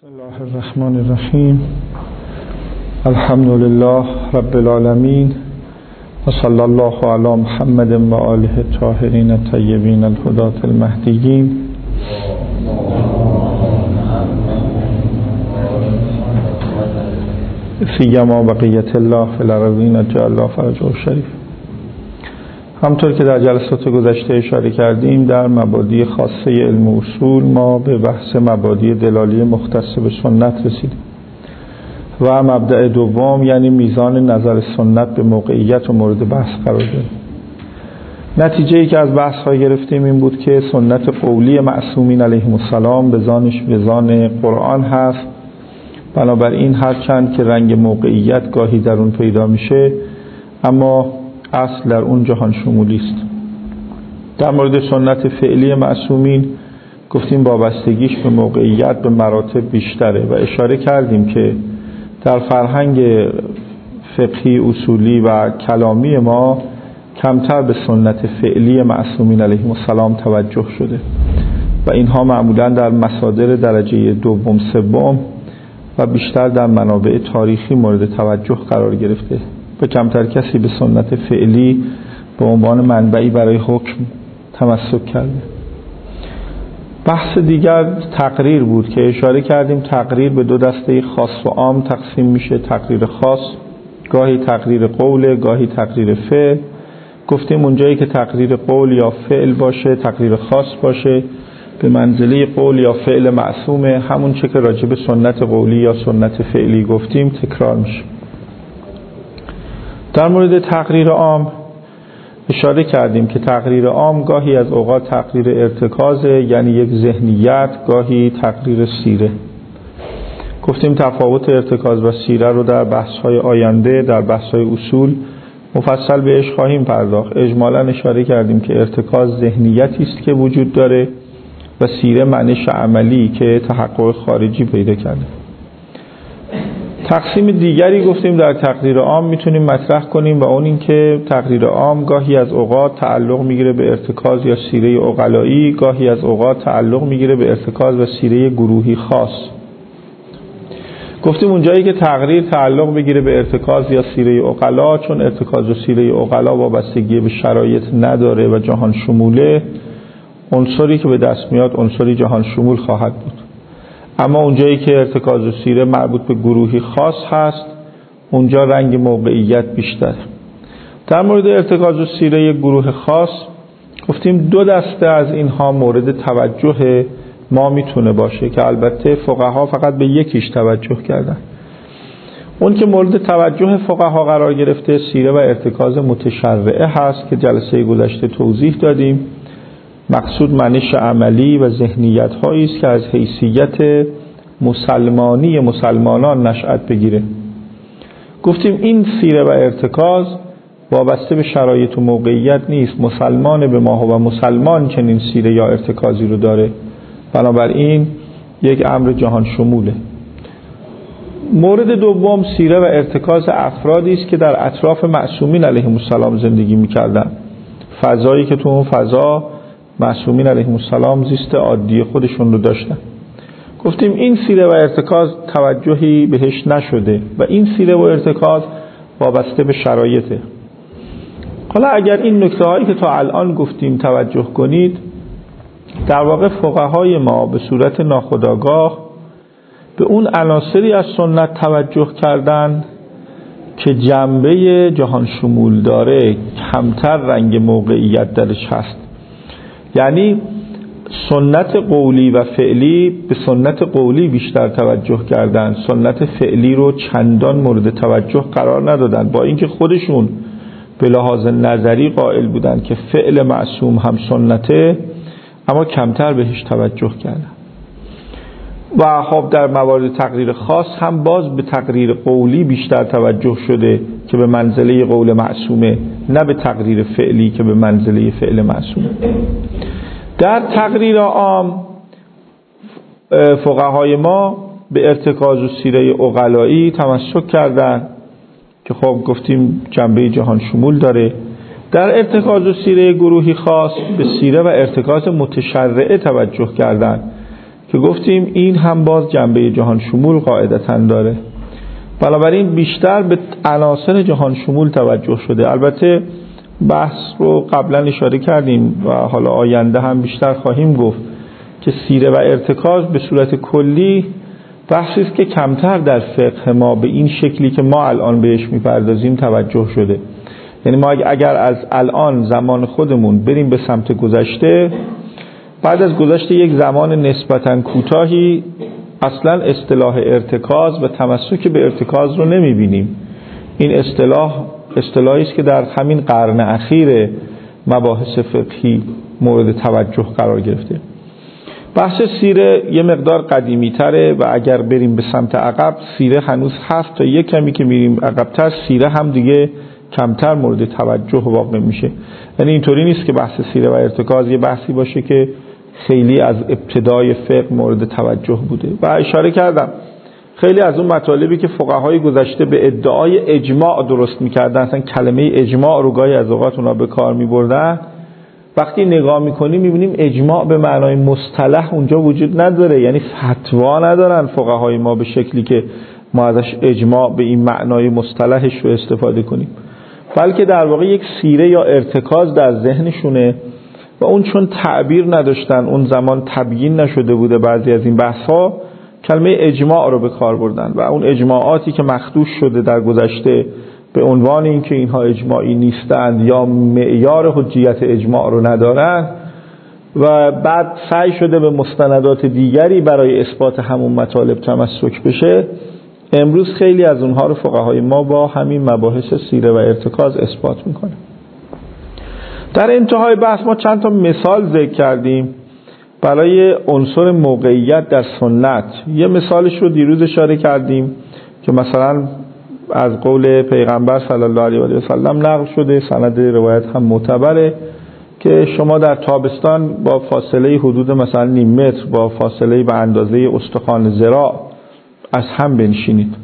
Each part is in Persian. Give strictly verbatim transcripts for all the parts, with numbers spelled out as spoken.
بسم الله الرحمن الرحیم. الحمد لله رب العالمین و صلی الله علی محمد و آله الطاهرین الطیبین الهداة المهدیین. سیما بقیت الله فی الارضین جعل الله فرجه الشریف. همطور که در جلسات گذشته اشاره کردیم، در مبادی خاصه علم اصول ما به بحث مبادی دلالی مختص به سنت رسیدیم و مبدأ دوم یعنی میزان نظر سنت به موقعیت و مورد بحث قرار دادیم. نتیجه ای که از بحث ها گرفتیم این بود که سنت قولی معصومین علیهم السلام به زانش به زان قرآن هست، بنابراین هرچند که رنگ موقعیت گاهی در اون پیدا میشه اما اصل در اون جهان شمولی است. در مورد سنت فعلی معصومین گفتیم وابستگیش به موقعیت به مراتب بیشتره و اشاره کردیم که در فرهنگ فقهی اصولی و کلامی ما کمتر به سنت فعلی معصومین علیهم السلام توجه شده و اینها معمولا در مصادر درجه دوم سوم و بیشتر در منابع تاریخی مورد توجه قرار گرفته و کمتر کسی به سنت فعلی به عنوان منبعی برای حکم تمسک کرده. بحث دیگر تقریر بود که اشاره کردیم تقریر به دو دسته خاص و عام تقسیم میشه. تقریر خاص گاهی تقریر قول، گاهی تقریر فعل. گفتیم اونجایی که تقریر قول یا فعل باشه، تقریر خاص باشه، به منزله قول یا فعل معصومه، همون چه که راجع به سنت قولی یا سنت فعلی گفتیم تکرار میشه. در مورد تقریر عام اشاره کردیم که تقریر عام گاهی از اوقات تقریر ارتکاز یعنی یک ذهنیت، گاهی تقریر سیره. گفتیم تفاوت ارتکاز و سیره رو در بحث‌های آینده در بحث‌های اصول مفصل بهش خواهیم پرداخت. اجمالاً اشاره کردیم که ارتکاز ذهنیتی است که وجود داره و سیره معنیش عملی که تحقق خارجی پیدا کرده. تقسیم دیگری گفتیم در تقریر عام میتونیم مطرح کنیم و اون این که تقریر عام گاهی از اوقات تعلق میگیره به ارتکاز یا سیره عقلایی، گاهی از اوقات تعلق میگیره به ارتکاز و سیره گروهی خاص. گفتیم اونجایی که تقریر تعلق بگیره به ارتکاز یا سیره عقلا، چون ارتکاز و سیره عقلا وابستگی به شرایط نداره و جهان شموله، عنصری که به دست میاد عنصری جهان شمول خواهد بود. اما اونجایی که ارتکاز و سیره مربوط به گروهی خاص هست اونجا رنگ موقعیت بیشتره. در مورد ارتکاز و سیره گروه خاص گفتیم دو دسته از اینها مورد توجه ما میتونه باشه که البته فقها فقط به یکیش توجه کردن. اون که مورد توجه فقها قرار گرفته سیره و ارتکاز متشرعه هست که جلسه گذشته توضیح دادیم. مقصود معنیش عملی و ذهنیت هایی است که از حیثیت مسلمانی مسلمانان نشأت بگیره. گفتیم این سیره و ارتکاز وابسته به شرایط و موقعیت نیست. مسلمان به ما و مسلمان چنین سیره یا ارتکازی رو داره، بنابراین یک امر جهان شموله. مورد دوم سیره و ارتکاز افرادی است که در اطراف معصومین علیهم السلام زندگی می‌کردند، فضایی که تو اون فضا معصومین علیهم السلام زیست عادی خودشون رو داشتن. گفتیم این سیره و ارتکاز توجهی بهش نشده و این سیره و ارتکاز وابسته به شرایطه. حالا اگر این نکته هایی که تا الان گفتیم توجه کنید، در واقع فقهای ما به صورت ناخودآگاه به اون عناصری از سنت توجه کردن که جنبه جهان شمول داره، کمتر رنگ موقعیت درش هست. یعنی سنت قولی و فعلی به سنت قولی بیشتر توجه کردن، سنت فعلی رو چندان مورد توجه قرار ندادن، با اینکه خودشون به لحاظ نظری قائل بودن که فعل معصوم هم سنته، اما کمتر بهش توجه کردن. و خب در موارد تقریر خاص هم باز به تقریر قولی بیشتر توجه شده که به منزله قول معصومه، نه به تقریر فعلی که به منزله فعل معصومه. در تقریر عام فقهای ما به ارتکاز و سیره عقلایی تمسک کردن که خب گفتیم جنبه جهان شمول داره. در ارتکاز و سیره گروهی خاص به سیره و ارتکاز متشرعه توجه کردن که گفتیم این هم باز جنبه جهان شمول قاعدتاً داره. بنابراین بیشتر به عناصر جهان شمول توجه شده. البته بحث رو قبلا اشاره کردیم و حالا آینده هم بیشتر خواهیم گفت که سیره و ارتکاز به صورت کلی بحثی است که کمتر در فقه ما به این شکلی که ما الان بهش میپردازیم توجه شده. یعنی ما اگر از الان زمان خودمون بریم به سمت گذشته، بعد از گذشته یک زمان نسبتاً کوتاهی اصلا اصطلاح ارتکاز و تمسک به ارتکاز رو نمیبینیم. این اصطلاح اصطلاحی است که در همین قرن اخیر مباحث فقهی مورد توجه قرار گرفته. بحث سیره یه مقدار قدیمی تره و اگر بریم به سمت عقب سیره هنوز هست، تا یک کمی که میریم عقبتر سیره هم دیگه کمتر مورد توجه واقع میشه. یعنی اینطوری نیست که بحث سیره و ارتکاز یه بحثی باشه که خیلی از ابتدای فقه مورد توجه بوده. و اشاره کردم خیلی از اون مطالبی که فقهای گذشته به ادعای اجماع درست میکردن، اصلا کلمه اجماع رو گاهی از اوقات اونا به کار میبردن، وقتی نگاه میکنیم میبینیم اجماع به معنای مصطلح اونجا وجود نداره. یعنی فتوا ندارن فقهای ما به شکلی که ما ازش اجماع به این معنای مصطلحش رو استفاده کنیم، بلکه در واقع یک سیره یا ارتکاز در ذهنشونه و اون چون تعبیر نداشتن، اون زمان تبیین نشده بوده بعضی از این بحث‌ها، کلمه اجماع رو به کار بردن و اون اجماعاتی که مخدوش شده در گذشته به عنوان اینکه اینها اجماعی نیستند یا معیار حجیت اجماع رو ندارند و بعد سعی شده به مستندات دیگری برای اثبات همون مطالب تمسک بشه، امروز خیلی از اونها رو فقهای ما با همین مباحث سیره و ارتکاز اثبات میکنه. در انتهای بحث ما چند تا مثال ذکر کردیم برای عنصر موقعیت در سنت. یه مثالش رو دیروز اشاره کردیم که مثلا از قول پیغمبر صلی الله علیه و سلم نقل شده، سند روایت هم معتبره، که شما در تابستان با فاصله حدود مثلا نیم متر با فاصله به اندازه استخوان ذراع از هم بنشینید.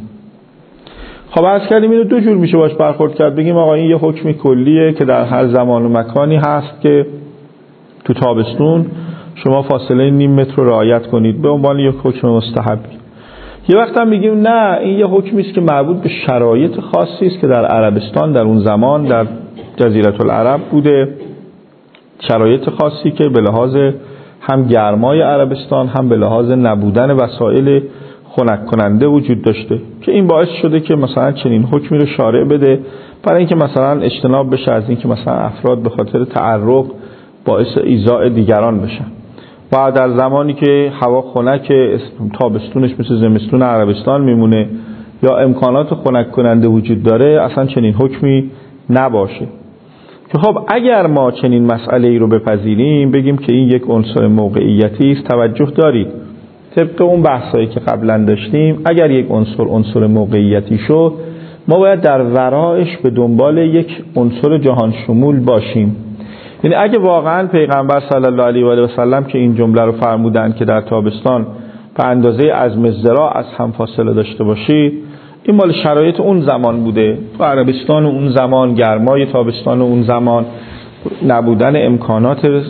خب عرض کردیم اینو دو جور میشه باش برخورد کرد. بگیم آقا این یه حکم کلیه که در هر زمان و مکانی هست که تو تابستون شما فاصله نیم متر رو رعایت کنید به عنوان یک حکم مستحبی. یه وقت هم میگیم نه، این یه حکمی است که مربوط به شرایط خاصی است که در عربستان در اون زمان در جزیره العرب بوده، شرایط خاصی که به لحاظ هم گرمای عربستان هم به لحاظ نبودن وسایل خنک کننده وجود داشته که این باعث شده که مثلا چنین حکمی رو شارع بده برای اینکه مثلا اجتناب بشه از اینکه مثلا افراد به خاطر تعرق باعث ایذاء دیگران بشن. و در زمانی که هوا خنک تابستونش مثل زمستون عربستان میمونه یا امکانات خنک کننده وجود داره اصلا چنین حکمی نباشه. که خب اگر ما چنین مسئله ای رو بپذیریم بگیم که این یک عنصر موقعیتی است، توجه دارید طبق اون بحثایی که قبلا داشتیم اگر یک عنصر عنصر موقعیتی شد ما باید در ورایش به دنبال یک عنصر جهان شمول باشیم. یعنی اگه واقعا پیغمبر صلی الله علیه و سلم که این جمله رو فرمودن که در تابستان به اندازه عظم ذراع از هم فاصله داشته باشید، این مال شرایط اون زمان بوده، تو عربستان اون زمان، گرمای تابستان اون زمان، نبودن امکانات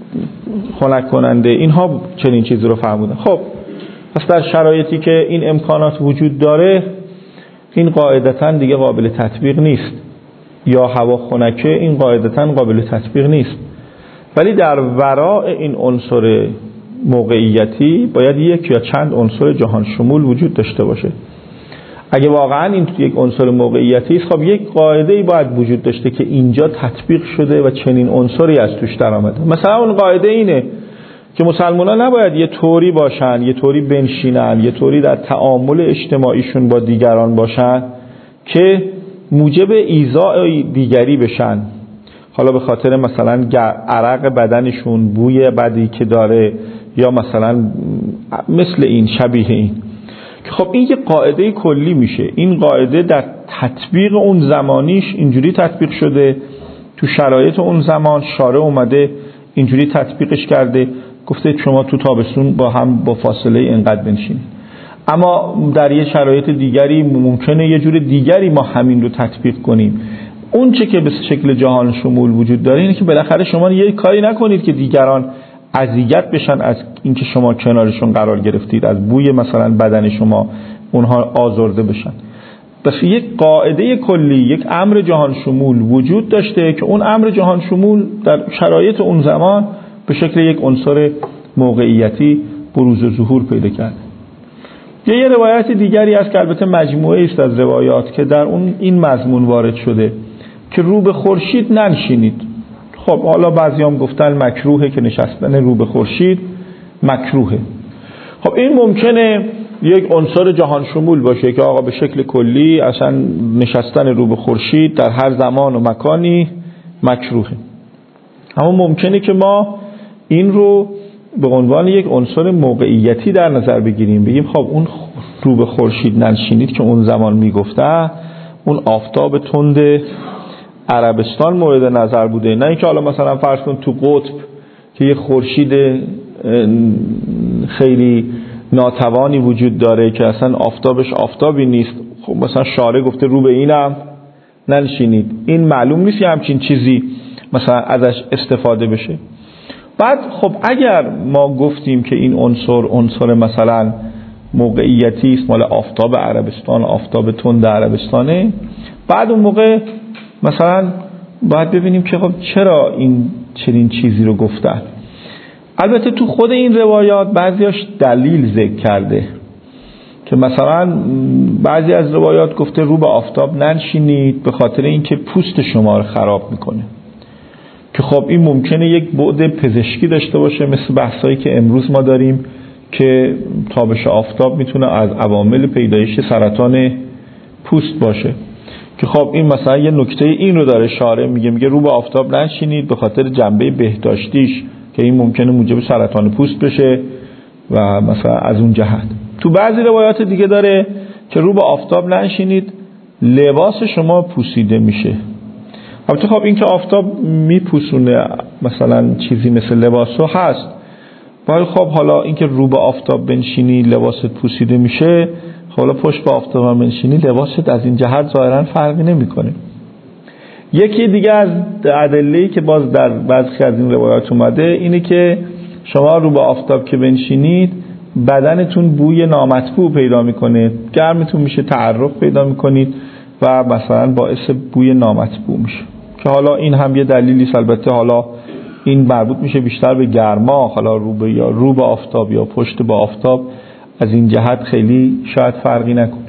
خنک کننده، اینها چنین چیزی رو فرمودن. خب پس در شرایطی که این امکانات وجود داره این قاعدتاً دیگه قابل تطبیق نیست، یا هوا خنکه این قاعدتاً قابل تطبیق نیست. ولی در وراء این عنصر موقعیتی باید یک یا چند عنصر جهان شمول وجود داشته باشه. اگه واقعا این یک عنصر موقعیتی است خب یک قاعده‌ای باید وجود داشته که اینجا تطبیق شده و چنین عنصری از توش در آمده. مثلا اون قاعده اینه که مسلمانان نباید یه طوری باشن، یه طوری بنشینن، یه طوری در تعامل اجتماعیشون با دیگران باشن که موجب ایذاء دیگری بشن، حالا به خاطر مثلا عرق بدنشون، بوی بدی که داره، یا مثلا مثل این شبیه این. خب این یه قاعده کلی میشه. این قاعده در تطبیق اون زمانیش اینجوری تطبیق شده، تو شرایط اون زمان شارع اومده اینجوری تطبیقش کرده، گفته شما تو تابستون با هم با فاصله اینقدر بنشینید. اما در یه شرایط دیگری ممکنه یه جور دیگری ما همین رو تطبیق کنیم. اون چه که به شکل جهان شمول وجود داره اینه که بالاخره شما یه کاری نکنید که دیگران اذیت بشن از اینکه شما کنارشون قرار گرفتید، از بوی مثلا بدن شما اونها آزرده بشن. پس یک قاعده کلی، یک امر جهان شمول وجود داشته که اون امر جهان شمول در شرایط اون زمان به شکل یک عنصر موقعیتی بروز و ظهور پیدا کرد. یه روایت دیگری است که البته مجموعه است از روایات که در اون این مضمون وارد شده که رو به خورشید ننشینید. خب حالا بعضیام گفتن مکروهه که نشستن رو به خورشید مکروهه. خب این ممکنه یک عنصر جهان شمول باشه که آقا به شکل کلی اصلا نشستن رو به خورشید در هر زمان و مکانی مکروهه. اما ممکنه که ما این رو به عنوان یک عنصر موقعیتی در نظر بگیریم، بگیم خب اون رو به خورشید ننشینید که اون زمان میگفته اون آفتاب تند عربستان مورد نظر بوده، نه اینکه حالا مثلا فرض کن تو قطب که یه خورشید خیلی ناتوانی وجود داره که اصلا آفتابش آفتابی نیست، خب مثلا شارع گفته رو به اینم ننشینید. این معلوم نیست یه همچین چیزی مثلا ازش استفاده بشه. بعد خب اگر ما گفتیم که این عنصر عنصر مثلا موقعیتی است مال آفتاب عربستان، آفتاب تند عربستانه، بعد اون موقع مثلا باید ببینیم که خب چرا این چنین چیزی رو گفتن. البته تو خود این روایات بعضیاش دلیل ذکر کرده که مثلا بعضی از روایات گفته رو به آفتاب ننشینید به خاطر اینکه پوست شما رو خراب میکنه، که خب این ممکنه یک بعد پزشکی داشته باشه، مثل بحثایی که امروز ما داریم که تابش آفتاب میتونه از عوامل پیدایش سرطان پوست باشه، که خب این مثلا یه نکته این رو داره شارع میگه میگه رو به آفتاب ننشینید به خاطر جنبه بهداشتیش که این ممکنه موجب سرطان پوست بشه و مثلا از اون جهت. تو بعضی روایات دیگه داره که رو به آفتاب ننشینید لباس شما پوسیده میشه. البته خب این که آفتاب میپوسونه مثلا چیزی مثل لباسو هست، ولی خب حالا این که رو به آفتاب بنشینی لباست پوسیده میشه، حالا پشت به آفتاب بنشینی لباست از این جهت ظاهرا فرقی نمیکنه. یکی دیگه از ادله‌ای که باز در بعضی از این روایات اومده اینه که شما رو به آفتاب که بنشینید بدنتون بوی نامطبوع پیدا میکنه، گرمتون میشه، تعرق پیدا میکنید و مثلا باعث بوی نامطبوع میشه، که حالا این هم یه دلیلی است. البته حالا این مربوط میشه بیشتر به گرما، حالا رو به یا رو به آفتاب یا پشت به آفتاب از این جهت خیلی شاید فرقی نکنه.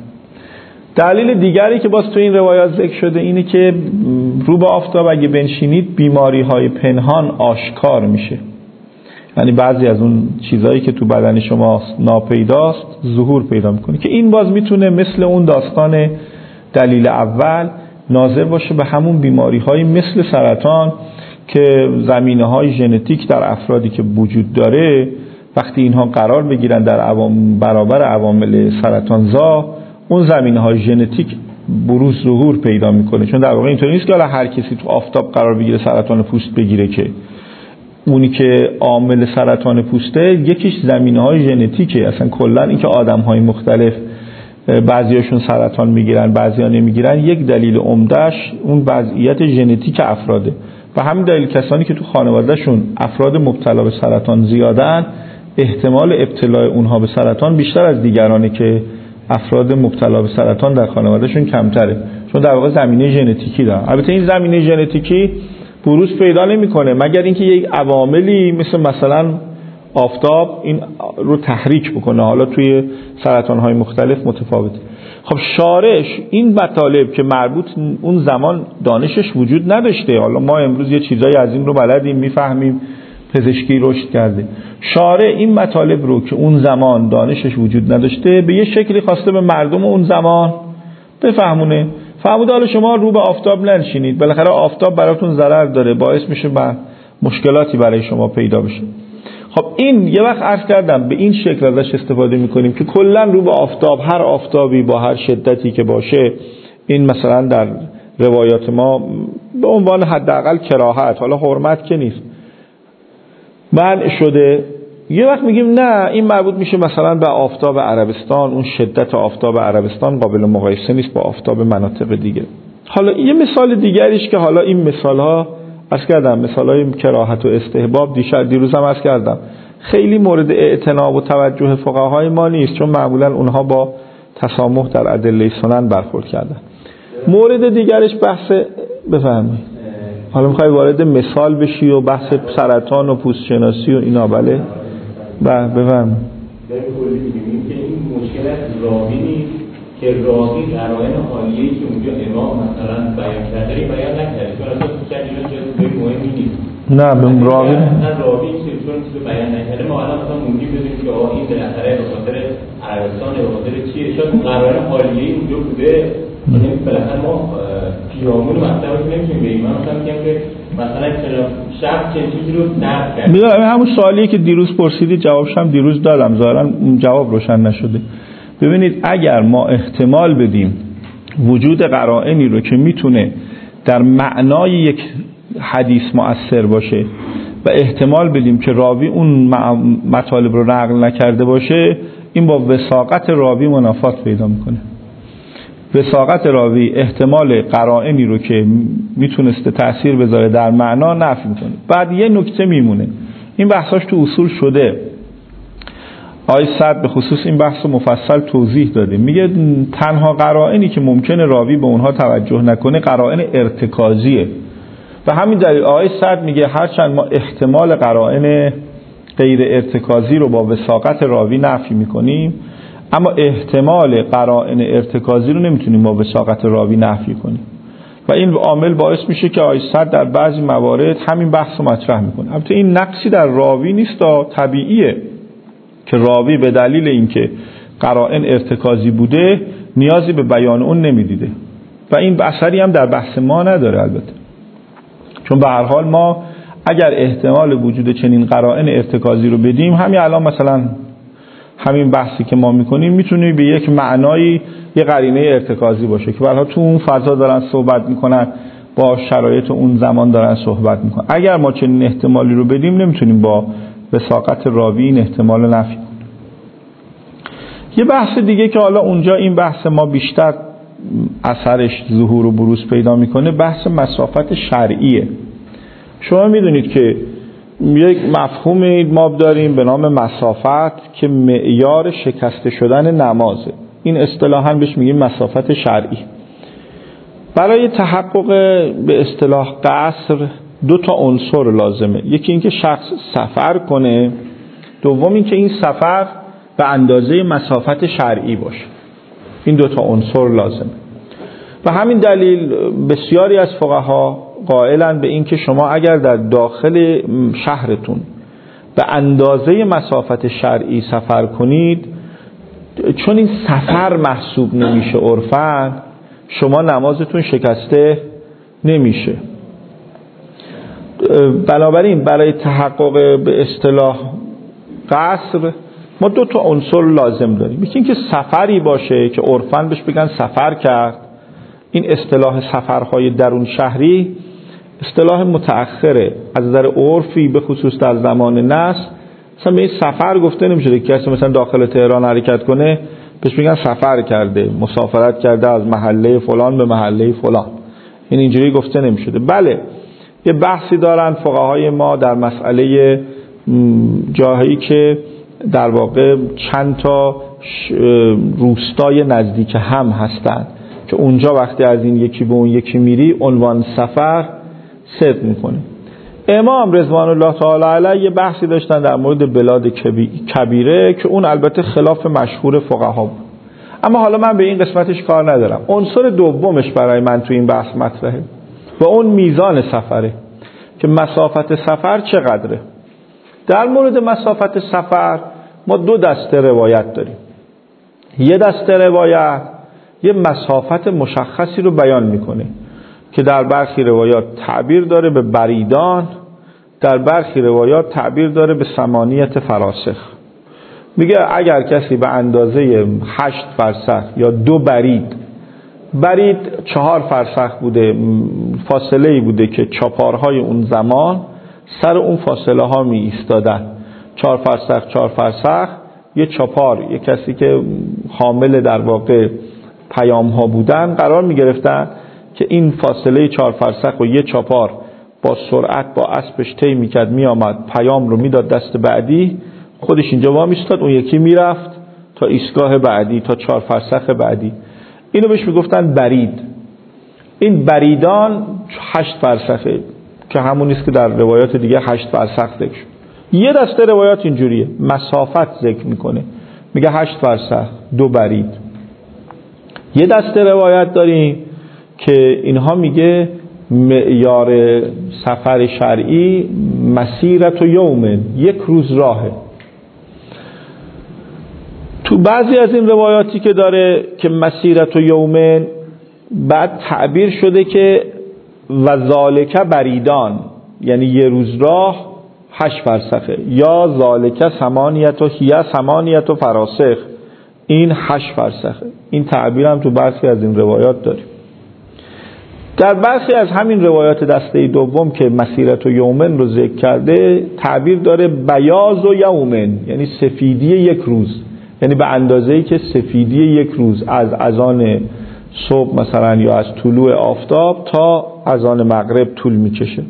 دلیل دیگری که باز تو این روایات ذکر شده اینه که رو به آفتاب اگه بنشینید بیماری های پنهان آشکار میشه، یعنی بعضی از اون چیزایی که تو بدن شما ناپیداست ظهور پیدا میکنه، که این باز میتونه مثل اون داستان دلیل اول ناظر باشه به همون بیماری های مثل سرطان که زمینه های ژنتیک در افرادی که وجود داره وقتی اینها قرار بگیرن در عوام برابر عوامل سرطانزا، اون زمینه های ژنتیک بروز ظهور پیدا میکنه. چون در واقع اینطوری نیست که حالا هر کسی تو آفتاب قرار بگیره سرطان پوست بگیره، که اونی که عامل سرطان پوسته یکیش زمینه های ژنتیکه. اصلا کلا این که آدم های مختلف بعضیاشون سرطان میگیرن بعضیا نمیگیرن، یک دلیل عمدهش اون وضعیت ژنتیک افراده. و همین دلیل کسانی که تو خانوادهشون افراد مبتلا به سرطان زیادن، احتمال ابتلا اونها به سرطان بیشتر از دیگرانه که افراد مبتلا به سرطان در خانوادهشون کمتره، چون در واقع زمینه ژنتیکی دارن. البته این زمینه ژنتیکی بروز پیدا نمیکنه مگر اینکه یک عواملی مثل مثلا آفتاب این رو تحریک بکنه. حالا توی سرطان‌های مختلف متفاوته. خب شارش این مطالب که مربوط اون زمان دانشش وجود نداشته، حالا ما امروز یه چیزایی از این رو بلدیم میفهمیم، پزشکی رشد کرده، شارع این مطالب رو که اون زمان دانشش وجود نداشته به یه شکلی خواسته به مردم اون زمان بفهمونه. فهموده حالا شما رو به آفتاب ننشینید، بالاخره آفتاب براتون ضرر داره، باعث میشه با مشکلاتی برای شما پیدا بشه. خب این یه وقت عرض کردم به این شکل ازش استفاده میکنیم که کلا رو به آفتاب، هر آفتابی با هر شدتی که باشه، این مثلا در روایات ما به عنوان حداقل کراهت، حالا حرمت که نیست، منع شده. یه وقت میگیم نه این مربوط میشه مثلا به آفتاب عربستان، اون شدت آفتاب عربستان قابل مقایسه نیست با آفتاب مناطق دیگه. حالا یه مثال دیگریش که حالا این مثالها عرض کردم مثالای کراهت و استحباب دیشب دیروزم عرض کردم خیلی مورد اعتنا و توجه فقهای ما نیست، چون معمولا اونها با تسامح در ادله سنن برخورد کردن. مورد دیگرش بحث بفرمایید. حالا میخوای وارد مثال بشی و بحث سرطان و پوست شناسی و اینا؟ بله بله بفرمایید. در کلی می‌بینیم که این مشکل از راوی نیست که راوی قرائن حالیه‌ای که اونجا امام مثلا بیان کرده بیان نکرده، چون اصلا تو چند اینا چیز مهمی نیست. نه به راوی نه راوی چیزی چون چیزی بیان نکرده ما الان مثلا موندیم بدونیم که آقا این بالاخره به خاطر عربستان به خاطر چیه، شاید قرائن حالیه‌ای اونجا بوده. یعنی بالاخره ما پیرامون مطلب رو نمی‌تونیم بگیم. من مثلا میگم که مثلا شخص چه چیزی رو نقد کرد. میگم همون سوالیه که دیروز پرسیدید جوابش هم دیروز دادم، ظاهرا جواب روشن نشده. ببینید اگر ما احتمال بدیم وجود قرائنی رو که میتونه در معنای یک حدیث مؤثر باشه و احتمال بدیم که راوی اون مطالب رو نقل نکرده باشه، این با وثاقت راوی منافات پیدا میکنه. وثاقت راوی احتمال قرائنی رو که میتونسته تأثیر بذاره در معنا نفی میکنه. بعد یه نکته میمونه، این بحثاش تو اصول شده، آقای سعد به خصوص این بحث رو مفصل توضیح داده. میگه تنها قرائنی که ممکنه راوی به اونها توجه نکنه قرائن ارتکازیه. و همین دلیل آقای سعد میگه هرچند ما احتمال قرائن غیر ارتکازی رو با وثاقت راوی نفی میکنیم، اما احتمال قرائن ارتکازی رو نمیتونیم با وثاقت راوی نفی کنیم و این عامل باعث میشه که آقای سعد در بعضی موارد همین بحث رو مطرح میکنه. البته این نقصی در راوی نیست، طبیعیه که راوی به دلیل اینکه قرائن ارتکازی بوده نیازی به بیان اون نمیدیده و این اثری هم در بحث ما نداره البته، چون به هر حال ما اگر احتمال وجود چنین قرائن ارتکازی رو بدیم، همین الان مثلا همین بحثی که ما میکنیم میتونه به یک معنایی یه قرینه ارتکازی باشه که برها تو اون فضا دارن صحبت میکنن، با شرایط اون زمان دارن صحبت میکنن. اگر ما چنین احتمالی رو بدیم نمیتونیم با وثاقت راوی این احتمال نفی کنیم. یه بحث دیگه که حالا اونجا این بحث ما بیشتر اثرش ظهور و بروز پیدا میکنه بحث مسافت شرعیه. شما میدونید که یک مفهومی ما داریم به نام مسافت که معیار شکسته شدن نمازه. این اصطلاحاً بهش میگیم مسافت شرعی. برای تحقق به اصطلاح قصر دو تا عنصر لازمه. یکی اینکه شخص سفر کنه، دوم اینکه این سفر به اندازه مسافت شرعی باشه. این دو تا عنصر لازمه. و همین دلیل بسیاری از فقها قائلن به این که شما اگر در داخل شهرتون به اندازه مسافت شرعی سفر کنید، چون این سفر محسوب نمیشه عرفاً، شما نمازتون شکسته نمیشه. بنابراین برای تحقق به اصطلاح قصر ما دو تا عنصر لازم داریم. یکی اینکه سفری باشه که عرفاً بهش بگن سفر کرد. این اصطلاح سفرهای درون شهری اصطلاح متأخره، از نظر عرفی به خصوص در زمان نصر مثلا به این سفر گفته نمیشه که کسی مثلا داخل تهران حرکت کنه بهش میگن سفر کرده، مسافرت کرده از محله فلان به محله فلان. این اینجوری گفته نمیشده. بله یه بحثی دارن فقهای ما در مسئله جاهایی که در واقع چند تا روستای نزدیک هم هستن که اونجا وقتی از این یکی به اون یکی میری عنوان سفر صدق میکنه. امام رضوان الله تعالی علیه یه بحثی داشتن در مورد بلاد کبیره که اون البته خلاف مشهور فقها بود، اما حالا من به این قسمتش کار ندارم. عنصر دومش برای من تو این بحث مطرحه و اون میزان سفره که مسافت سفر چقدره. در مورد مسافت سفر ما دو دسته روایت داریم. یه دسته روایت یه مسافت مشخصی رو بیان میکنه که در برخی روایات تعبیر داره به بریدان، در برخی روایات تعبیر داره به ثمانیت فراسخ. میگه اگر کسی به اندازه هشت فرسخ یا دو برید، برید چهار فرسخ بوده، فاصله ای بوده که چاپارهای اون زمان سر اون فاصله ها می ایستادن، چهار فرسخ چهار فرسخ، یه چاپار، یه کسی که حامل در واقع پیام ها بودن قرار می گرفتن که این فاصله چهار فرسخ و یه چاپار با سرعت با اسبش طی میکرد میآمد پیام رو میداد دست بعدی، خودش اینجا وا میستاد، اون یکی میرفت تا ایستگاه بعدی، تا چهار فرسخ بعدی. اینو بهش میگفتن برید. این بریدان هشت فرسخه که همون نیست که در روایات دیگه هشت فرسخ ذکر شد. یه دسته روایات اینجوریه، مسافت ذکر میکنه، میگه هشت فرسخ دو برید. یه دسته روایت داریم که اینها میگه معیار سفر شرعی مسیرت و یومن، یک روز راهه. تو بعضی از این روایاتی که داره که مسیرت و یومن، بعد تعبیر شده که و ذالک بریدان، یعنی یه روز راه هشت فرسخه، یا ذالک ثمانیت و هیه ثمانیت و فراسخ، این هشت فرسخه. این تعبیر هم تو برخی از این روایات داریم. در برخی از همین روایات دسته دوم که مسیرت و یومن رو ذکر کرده، تعبیر داره بیاض و یومن، یعنی سفیدی یک روز، یعنی به اندازه‌ای که سفیدی یک روز از اذان صبح مثلا یا از طلوع آفتاب تا اذان مغرب طول میکشه.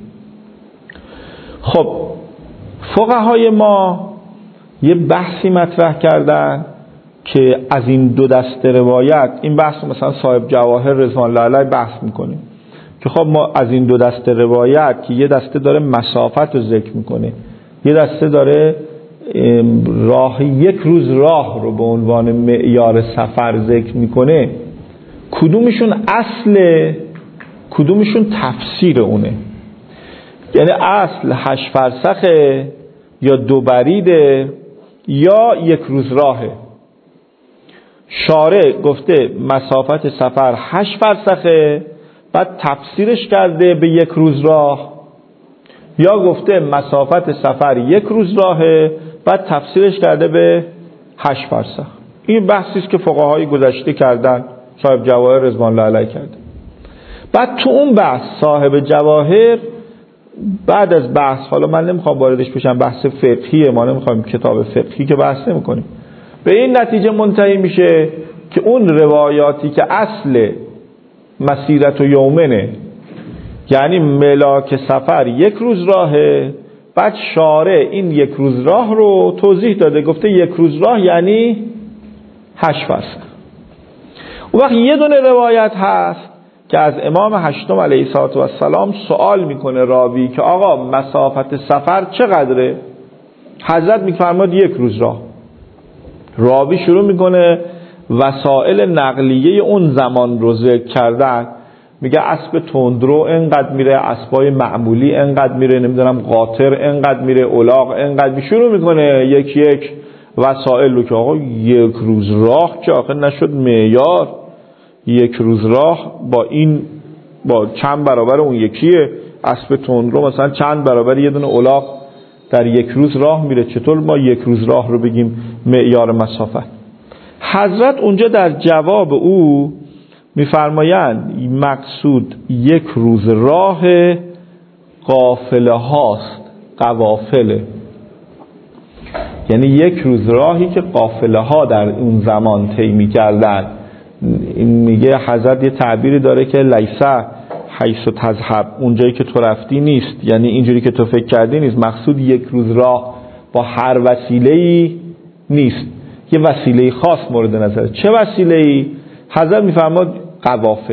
خب فقهای ما یه بحثی مطرح کردن که از این دو دسته روایت، این بحث مثلا صاحب جواهر رضوان الله علیه بحث میکنه که خب ما از این دو دسته روایت که یه دسته داره مسافت رو ذکر میکنه، یه دسته داره راه یک روز راه رو به عنوان معیار سفر ذکر میکنه، کدومشون اصل کدومشون تفسیر اونه؟ یعنی اصل هشت فرسخه یا دو بریده یا یک روز راهه؟ شارع گفته مسافت سفر هشت فرسخه، بعد تفسیرش کرده به یک روز راه، یا گفته مسافت سفر یک روز راهه بعد تفسیرش کرده به هشت فرسخ؟ این بحثی است که فقهای گذشته کردن، صاحب جواهر رضوان الله علیه کرده. بعد تو اون بحث صاحب جواهر بعد از بحث، حالا من نمیخوام واردش بشم، بحث فقهیه، ما نمیخوایم کتاب فقهی که بحث نمیکنیم، به این نتیجه منتهی میشه که اون روایاتی که اصل مسیرت و یومنه، یعنی ملاک سفر یک روز راهه، بعد شارع این یک روز راه رو توضیح داده، گفته یک روز راه یعنی هشت فرسخ. اون وقت یه دونه روایت هست که از امام هشتم علیه السلام سوال میکنه راوی که آقا مسافت سفر چقدره؟ حضرت میفرماد یک روز راه. راوی شروع میکنه وسایل نقلیه اون زمان رو ذکر کردن، میگه اسب تندرو انقدر میره، اسبای معمولی انقدر میره، نمیدونم قاطر انقدر میره، الاغ انقدر. شروع میکنه یک یک وسایل رو که آقا یک روز راه که آخه نشد معیار، یک روز راه با این با چند برابر اون یکیه، اسب تندرو مثلا چند برابر یه دونه الاغ در یک روز راه میره، چطور ما یک روز راه رو بگیم معیار مسافت؟ حضرت اونجا در جواب او میفرمایند مقصود یک روز راه قافله هاست، قوافله، یعنی یک روز راهی که قافله ها در اون زمان طی می‌کردن. این میگه حضرت یه تعبیری داره که لیسه حیث تذهب، اونجایی که تو رفتی نیست، یعنی اینجوری که تو فکر کردی نیست. مقصود یک روز راه با هر وسیله‌ای نیست، یه وسیله خاص مورد نظره. چه وسیله‌ای؟ حضرت میفرماد قوافل.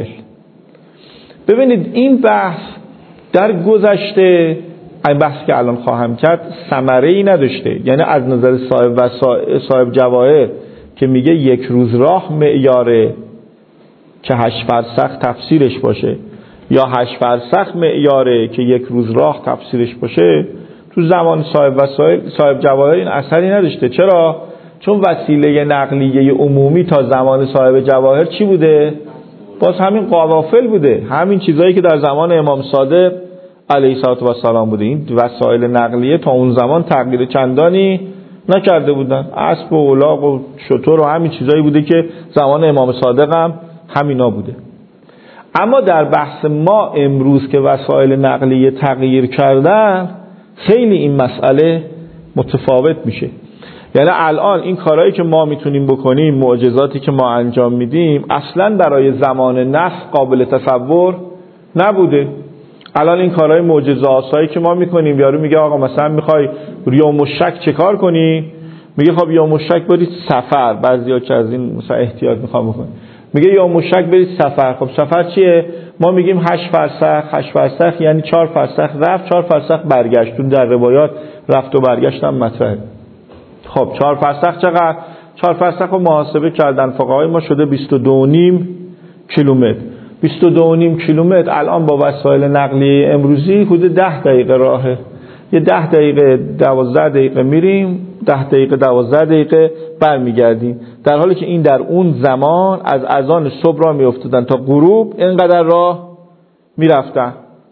ببینید این بحث در گذشته، این بحث که الان خواهم کرد، ثمره‌ای نداشته. یعنی از نظر صاحب و صاحب جواهر که میگه یک روز راه معیاره که هشت فرسخ تفسیرش باشه، یا هشت فرسخ معیاره که یک روز راه تفسیرش باشه، تو زمان صاحب و صاحب جواهر این اثری نداشته. چرا؟ چون وسیله نقلیه عمومی تا زمان صاحب جواهر چی بوده؟ باز همین قوافل بوده، همین چیزایی که در زمان امام صادق علیه السلام بوده. این وسایل نقلیه تا اون زمان تغییر چندانی نکرده بودن، اسب و الاغ و شتر و همین چیزایی بوده که زمان امام صادق هم همینا بوده. اما در بحث ما امروز که وسایل نقلیه تغییر کردن، خیلی این مسئله متفاوت میشه. یعنی الان این کارهایی که ما میتونیم بکنیم، معجزاتی که ما انجام میدیم، اصلا برای زمان نسخ قابل تصور نبوده. الان این کارهای معجزه آسایی که ما میکنیم، یارو میگه آقا مثلا میخوای یوم الشک چه کار کنی؟ میگه خب یوم الشک برید سفر. بعضیا که از این مثلا احتیاط میخوام بکنه، میگه یوم الشک برید سفر. خب سفر چیه؟ ما میگیم هشت فرسخ. هشت فرسخ یعنی چهار فرسخ رفت، چهار فرسخ برگشت. تو در روایات رفت و برگشت هم مطرحه. خب چهار فرسخ چقدر؟ چهار فرسخ رو محاسبه کردن فقهای ما، شده بیست و دو و نیم کیلومتر. بیست و دو و نیم کیلومتر الان با وسایل نقلیه امروزی حدود ده دقیقه راهه. یه ده دقیقه دوازده دقیقه میریم، ده دقیقه دوازده دقیقه برمیگردیم، در حالی که این در اون زمان از اذان صبح راه میافتادن تا غروب اینقدر راه میرفتن.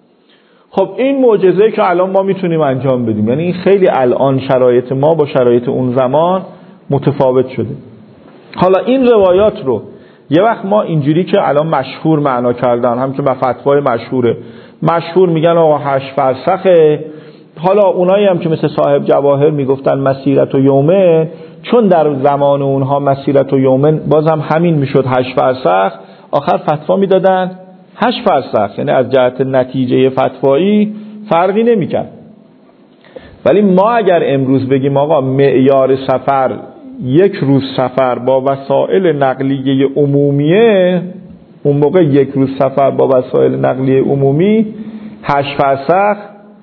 خب این معجزه‌ای که الان ما میتونیم انجام بدیم، یعنی این خیلی الان شرایط ما با شرایط اون زمان متفاوت شده. حالا این روایات رو یه وقت ما اینجوری که الان مشهور معنا کردن، هم که به فتوای مشهوره، مشهور میگن آقا هشت فرسخه. حالا اونایی هم که مثل صاحب جواهر میگفتن مسیرت و یومه، چون در زمان اونها مسیرت و یومه بازم همین میشد هشت فرسخ، آخر فتوا میدادن هشت فرسخ، یعنی از جهت نتیجه فتوایی فرقی نمیکرد. ولی ما اگر امروز بگیم آقا معیار سفر یک روز سفر با وسایل نقلیه عمومیه، اون موقع یک روز سفر با وسایل نقلیه عمومی هشت فرسخ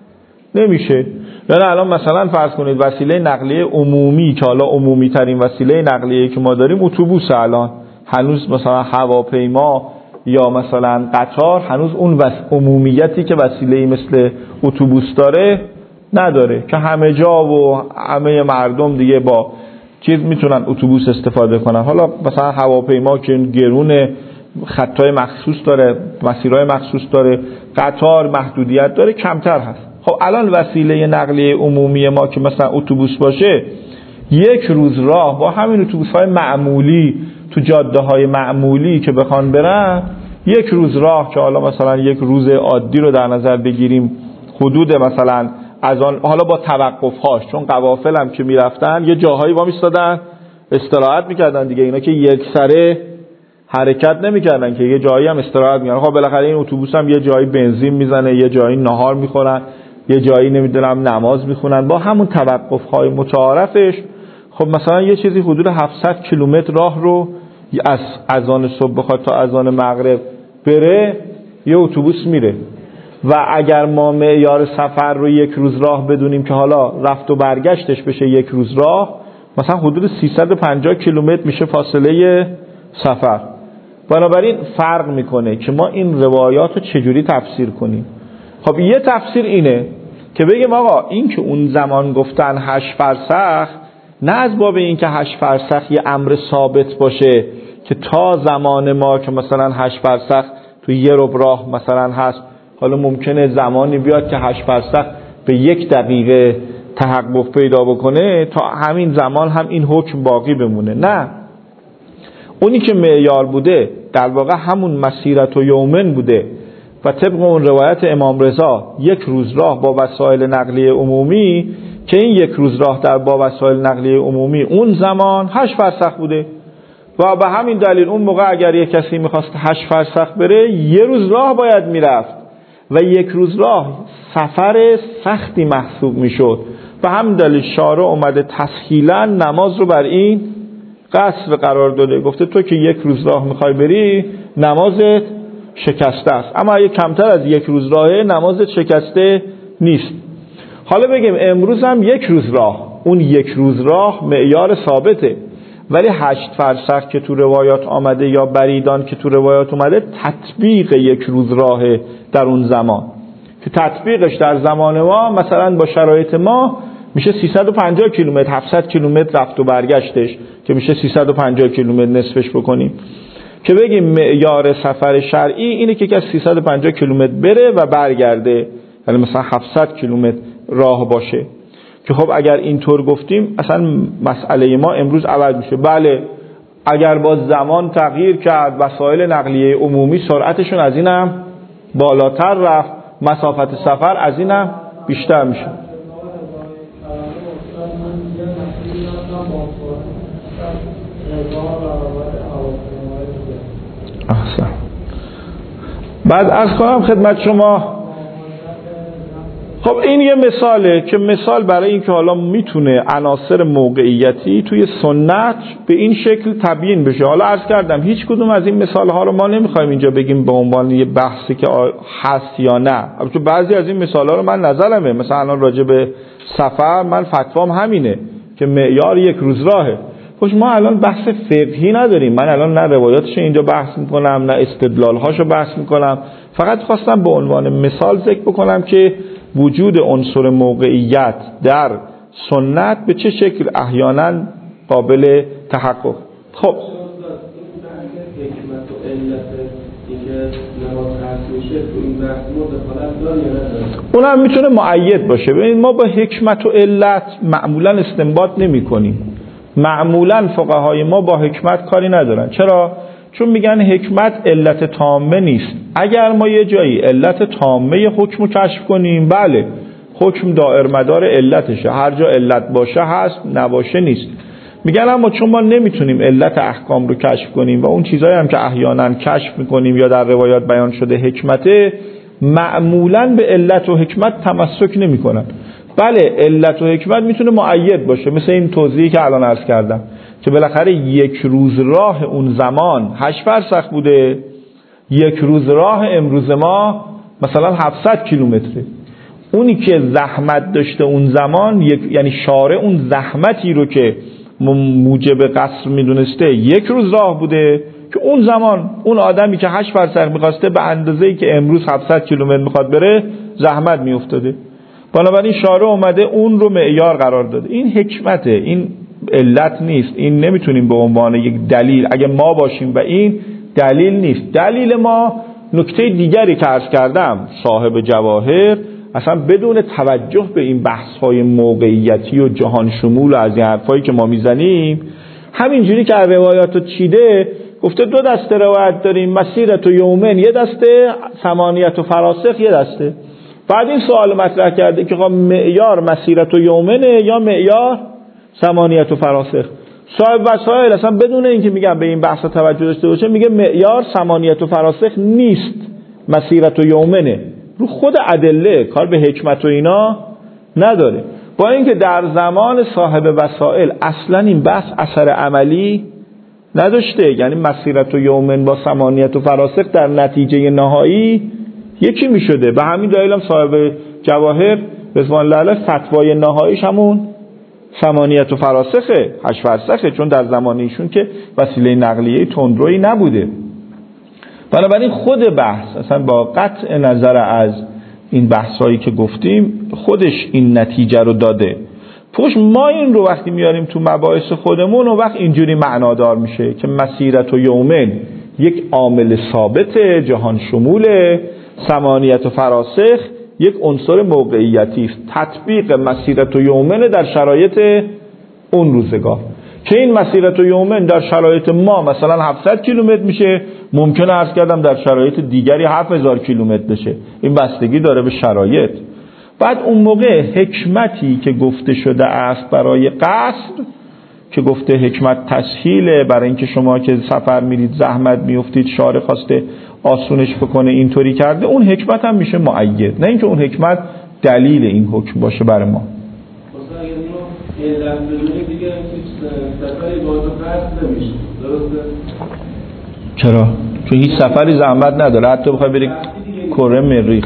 نمیشه. یعنی الان مثلا فرض کنید وسیله نقلیه عمومی که حالا عمومی ترین وسیله نقلیه که ما داریم اتوبوس، الان هنوز مثلا هواپیما یا مثلا قطار هنوز اون وس... عمومیتی که وسیله مثل اتوبوس داره نداره، که همه جا و همه مردم دیگه با چیز میتونن اتوبوس استفاده کنن. حالا مثلا هواپیما که گرون، خطای مخصوص داره، مسیرهای مخصوص داره، قطار محدودیت داره، کمتر هست. خب الان وسیله نقلیه عمومی ما که مثلا اتوبوس باشه، یک روز راه با همین اتوبوس‌های معمولی تو جاده‌های معمولی که بخوان برن، یک روز راه که حالا مثلا یک روز عادی رو در نظر بگیریم، حدود مثلا از آن، حالا با توقف‌هاش، چون قوافل هم که میرفتن یه جاهایی وا میستادن استراحت میکردن دیگه، اینا که یک سره حرکت نمیکردن که یه جایی هم استراحت میکردن. خب بالاخره این اتوبوس هم یه جایی بنزین میزنه، یه جایی ناهار میخورن، یه جایی نمیدونم نماز میخونن، با همون توقف‌های متعارفش. خب مثلا یه چیزی حدود هفتصد کیلومتر راه رو از اذان صبح بخواد تا اذان مغرب بره، یه اتوبوس میره. و اگر ما معیار سفر رو یک روز راه بدونیم که حالا رفت و برگشتش بشه یک روز راه، مثلا حدود سیصد و پنجاه کیلومتر میشه فاصله سفر. بنابراین فرق میکنه که ما این روایات رو چجوری تفسیر کنیم. خب یه تفسیر اینه که بگیم آقا این که اون زمان گفتن هشت فرسخ، نه از باب این که هشت فرسخ یه امر ثابت باشه که تا زمان ما که مثلا هشت فرسخ تو یه ربع راه مثلا هست، حالا ممکنه زمانی بیاد که هشت فرسخ به یک دقیقه تحقق پیدا بکنه، تا همین زمان هم این حکم باقی بمونه. نه، اونی که معیار بوده در واقع همون مسیرت و یومن بوده و طبق اون روایت امام رضا یک روز راه با وسایل نقلیه عمومی، که این یک روز راه در با وسایل نقلیه عمومی اون زمان هشت فرسخ بوده. و به همین دلیل اون موقع اگر یک کسی میخواست هشت فرسخ بره، یه روز راه باید میرفت و یک روز راه سفر سختی محسوب میشد. و همین دلیل شارع اومده تسهیلا نماز رو بر این قصر قرار داده، گفته تو که یک روز راه میخوای بری نمازت شکسته است، اما اگه کمتر از یک روز راهه نمازت شکسته نیست. حالا بگیم امروز هم یک روز راه، اون یک روز راه معیار ثابته، ولی هشت فرسخ که تو روایات آمده یا بریدان که تو روایات اومده تطبیق یک روز راهه در اون زمان، که تطبیقش در زمان ما مثلا با شرایط ما میشه سیصد و پنجاه کیلومتر، هفتصد کیلومتر رفت و برگشتش که میشه سیصد و پنجاه کیلومتر نصفش بکنیم، که بگیم معیار سفر شرعی اینه که کسی سیصد و پنجاه کیلومتر بره و برگرده، یعنی مثلا هفتصد کیلومتر راه باشه. که خب اگر اینطور گفتیم اصلا مسئله ما امروز عوض میشه. بله اگر با زمان تغییر کرد، وسایل نقلیه عمومی سرعتشون از اینم بالاتر رفت، مسافت سفر از اینم بیشتر میشه. احسن. بعد عرض کنم خدمت شما خب این یه مثاله که مثال برای این که حالا میتونه عناصر موقعیتی توی سنت به این شکل تبیین بشه. حالا عرض کردم هیچ کدوم از این مثال ها رو ما نمیخوایم اینجا بگیم به عنوان یه بحثی که هست یا نه. البته بعضی از این مثال ها رو من نظرمه، مثلا الان راجع به سفر من فتوام همینه که معیار یک روز راهه. خوش ما الان بحث فقهی نداریم، من الان نه روایاتش اینجا بحث میکنم نه استدلالهاشو بحث میکنم، فقط خواستم به عنوان مثال ذکر بکنم که وجود عنصر موقعیت در سنت به چه شکل احیانا قابل تحقق. خب اون هم میتونه مؤید باشه. ببینید ما با حکمت و علت معمولا استنباط نمی کنیم. معمولا فقهای ما با حکمت کاری ندارن. چرا؟ چون میگن حکمت علت تامه نیست. اگر ما یه جایی علت تامه حکم رو کشف کنیم، بله حکم دائر مدار علتشه، هر جا علت باشه هست، نباشه نیست. میگن اما چون ما نمیتونیم علت احکام رو کشف کنیم و اون چیزایی هم که احیانا کشف میکنیم یا در روایات بیان شده حکمته، معمولا به علت و حکمت تمسک نمیکنن. بله علت و حکمت میتونه مؤید باشه، مثل این توضیحی که الان عرض کردم که بالاخره یک روز راه اون زمان هشت فرسخ بوده، یک روز راه امروز ما مثلا هفتصد کیلومتره. اونی که زحمت داشته اون زمان یک، یعنی شارع اون زحمتی رو که موجب قصر میدونسته یک روز راه بوده که اون زمان اون آدمی که هشت فرسخ میخواسته به اندازه‌ای که امروز هفتصد کیلومتر میخواد بره زحمت میافتاده. بنابراین شارع اومده اون رو معیار قرار داده. این حکمته، این علت نیست. این نمیتونیم به عنوان یک دلیل، اگه ما باشیم و این دلیل نیست. دلیل ما نکته دیگری که عرض کردم، صاحب جواهر اصلا بدون توجه به این بحث‌های موقعیتی و جهان شمول و از این حرفایی که ما میزنیم، همینجوری که روایاتو چیده گفته دو دسته روایت داریم، مسیرت و یومن یه دسته، ثمانیت و فراسخ یه دسته. بعد این سوال مطرح کرده که خب معیار مسیرت و یومنه یا معیار ثمانیت و فراسخ. صاحب وسائل اصلا بدون اینکه میگم به این بحث توجه داشته باشه میگه معیار ثمانیت و فراسخ نیست، مسیرت و یومنه. رو خود ادله، کار به حکمت و اینا نداره. با اینکه در زمان صاحب وسائل اصلا این بحث اثر عملی نداشته، یعنی مسیرت و یومن با ثمانیت و فراسخ در نتیجه نهایی یکی می شده. به همین دلیل هم صاحب جواهر رضوان الله علیه فتوای نهاییش همون ثمانیت و فراسخه، هشت فرسخه، چون در زمان ایشون که وسیله نقلیه تندرویی نبوده. بنابراین خود بحث اصلا با قطع نظر از این بحثایی که گفتیم خودش این نتیجه رو داده. پوش ما این رو وقتی میاریم تو مباحث خودمون و وقت اینجوری معنادار میشه که مسیرت و یومن یک عامل ثابت جهان شموله، ثمانیت و فراسخ یک عنصر موقعیتی است. تطبیق مسیرت و یومن در شرایط اون روزگار که این مسیرت و یومن در شرایط ما مثلا هفتصد کیلومتر میشه، ممکنه عرض کردم در شرایط دیگری هفت هزار کیلومتر بشه. این بستگی داره به شرایط. بعد اون موقع حکمتی که گفته شده است برای قصد، که گفته حکمت تسهیله برای اینکه شما که سفر میرید زحمت میافتید، شارع خواسته آسونش بکنه اینطوری کرده، اون حکمت هم میشه مؤید، نه اینکه اون حکمت دلیل این حکم باشه برای ما. مثلا اگه اینو علت بدونی دیگه سفری باید قصد نمیشه، درسته؟ چرا؟ چون هیچ سفری زحمت نداره، حتی بخوای بری کره مریخ.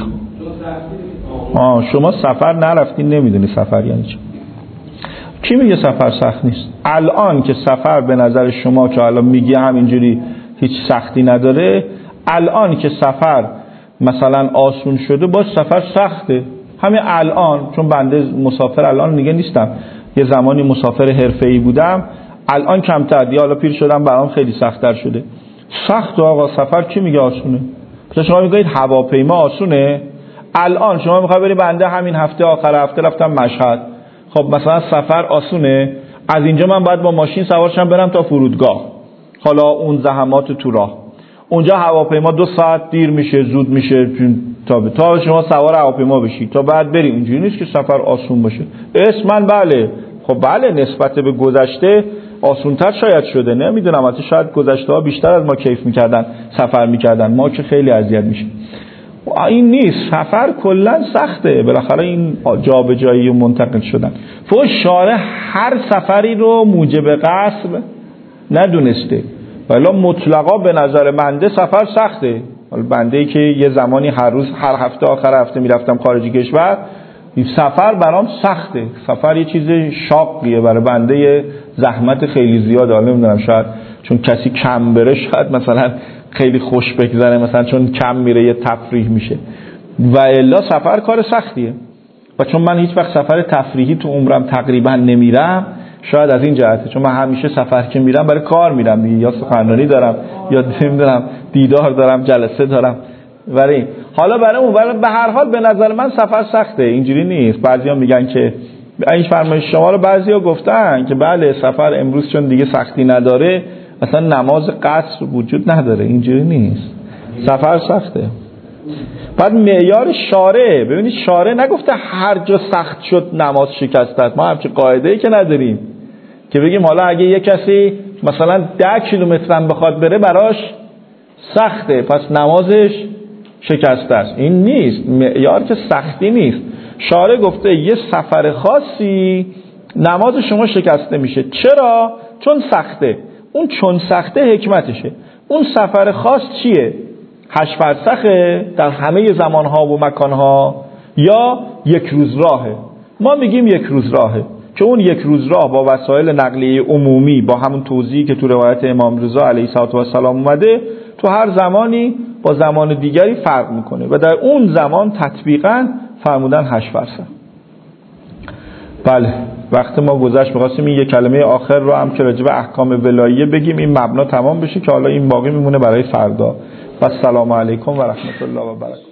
آه شما سفر نرفتین نمیدونی سفر یعنی چی. کی میگه سفر سخت نیست؟ الان که سفر به نظر شما که الان میگی همینجوری هیچ سختی نداره، الان که سفر مثلا آسون شده باز سفر سخته. همین الان، چون بنده مسافر الان دیگه نیستم، یه زمانی مسافر حرفه‌ای بودم، الان کمتر دیگه، حالا پیر شدم برام خیلی سخت‌تر شده. سخت آقا سفر کی میگه آسونه؟ مثلا شما میگید هواپیما آسونه، الان شما میخوای بری، بنده همین هفته آخر هفته رفتم مشهد، خب مثلا سفر آسونه، از اینجا من باید با ماشین سوارشم برم تا فرودگاه، حالا اون زحمات تو راه، اونجا هواپیما دو ساعت دیر میشه، زود میشه تا تا شما سوار هواپیما بشی تا بعد بری. اونجوری نیست که سفر آسون باشه. اسمن بله، خب بله نسبت به گذشته آسونتر شاید شده، نمیدونم، البته شاید گذشته ها بیشتر از ما کیف میکردن، سفر میکردن، ما که خیلی اذیت میشه. این نیست. سفر کلا سخته، بالاخره این جابجایی و منتقل شدن. فوق شارع هر سفری رو موجب قصر ندونسته، ولی مطلقا به نظر بنده سفر سخته. بنده ای که یه زمانی هر روز هر هفته آخر هفته میرفتم خارج کشور، سفر برام سخته. سفر یه چیز شاقیه برای بنده، زحمت خیلی زیاده. حالا نمیدونم شاید چون کسی کم بره شاید مثلا خیلی خوش بگذره، مثلا چون کم میره یه تفریح میشه، و الا سفر کار سختیه. و چون من هیچ وقت سفر تفریحی تو عمرم تقریبا نمیرم، شاید از این جهته، چون من همیشه سفر که میرم برای کار میرم دیگه، یا سخنرانی دارم یا نمیدونم دیدار دارم، جلسه دارم. ولی حالا برای اون برای به هر حال به نظر من سفر سخته، اینجوری نیست. بعضیا میگن که این فرمایش شما رو بعضیا گفتن که بله سفر امروز چون دیگه سختی نداره اصلا نماز قصر وجود نداره، اینجوری نیست. سفر سخته. بعد معیار شارع، ببینید شارع نگفته هر جا سخت شد نماز شکست است. ما همچین قاعده‌ای که نداریم که بگیم حالا اگه یه کسی مثلا ده کیلومتر هم بخواد بره براش سخته پس نمازش شکست است. این نیست، معیار که سختی نیست. شارع گفته یه سفر خاصی نماز شما شکسته میشه. چرا؟ چون سخته. اون چون سخته حکمتشه. اون سفر خاص چیه؟ هشت فرسخه در همه زمانها و مکانها، یا یک روز راهه؟ ما میگیم یک روز راهه، که اون یک روز راه با وسایل نقلیه عمومی با همون توضیحی که تو روایت امام رضا علیه السلام اومده تو هر زمانی با زمان دیگری فرق میکنه و در اون زمان تطبیقاً فرمودن هشت فرسخ. بله وقت ما گذشت، می‌خواستیم این یک کلمه آخر رو هم که راجع به احکام ولاییه بگیم، این مبنا تمام بشه که حالا این باقی میمونه برای فردا. و السلام علیکم و رحمت الله و برکاته.